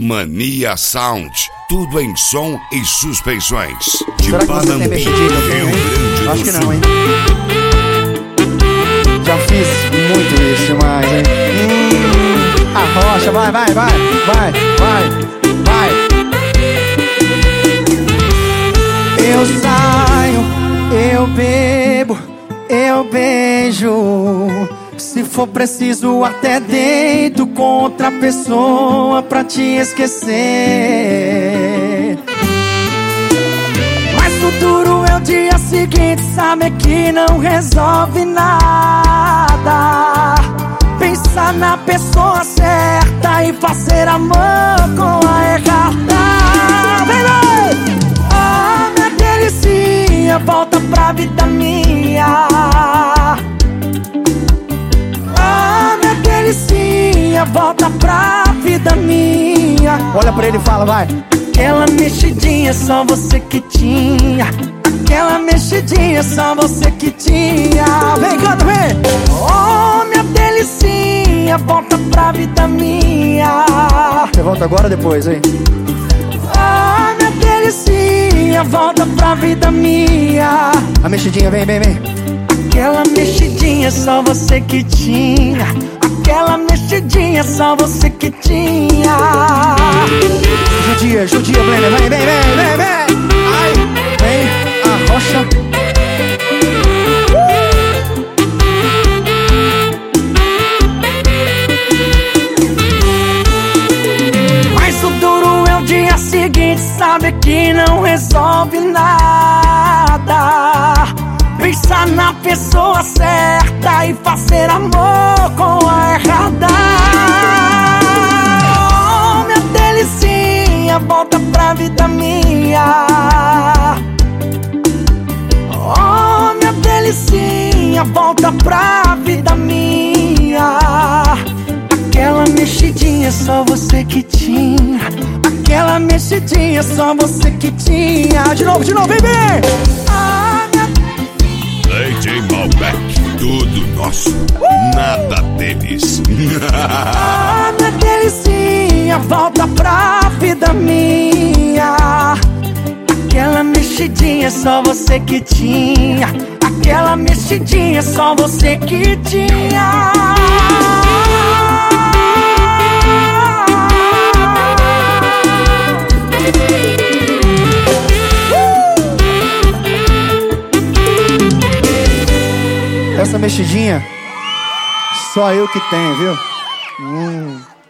Mania Sound, tudo em som e suspensões. De Será que você tem mexidinho também, hein? Acho que não, hein? Já fiz muito isso demais, hein? Arrocha, vai. Eu saio, eu bebo, eu beijo. Se for preciso, até deito com outra pessoa pra te esquecer. Mas no duro é o dia seguinte, sabe que não resolve nada. Pensar na pessoa certa e fazer amor com a errada. Vem! Ah, minha delicinha, volta pra vida minha. Volta pra vida minha. Olha pra ele e fala, vai. Aquela mexidinha só você que tinha. Aquela mexidinha só você que tinha. Vem, canta, vem. Oh, minha delicinha, volta pra vida minha. Você volta agora ou depois, hein? Oh, minha delicinha, volta pra vida minha. A mexidinha, vem. Aquela mexidinha só você que tinha. Aquela mexidinha só você que tinha. Judia, vem. Ai, vem, arrocha. Mas o duro é o dia seguinte, sabe que não resolve nada. Pensar na pessoa certa e fazer amor com a errada. Oh, minha delicinha, volta pra vida minha. Oh, minha delicinha, volta pra vida minha. Aquela mexidinha só você que tinha. Aquela mexidinha só você que tinha. De novo, vem! DJ Malbec, tudo nosso, nada deles. Ah, minha delicinha, volta pra vida minha. Aquela mexidinha só você que tinha. Aquela mexidinha só você que tinha. Essa mexidinha, só eu que tenho, viu?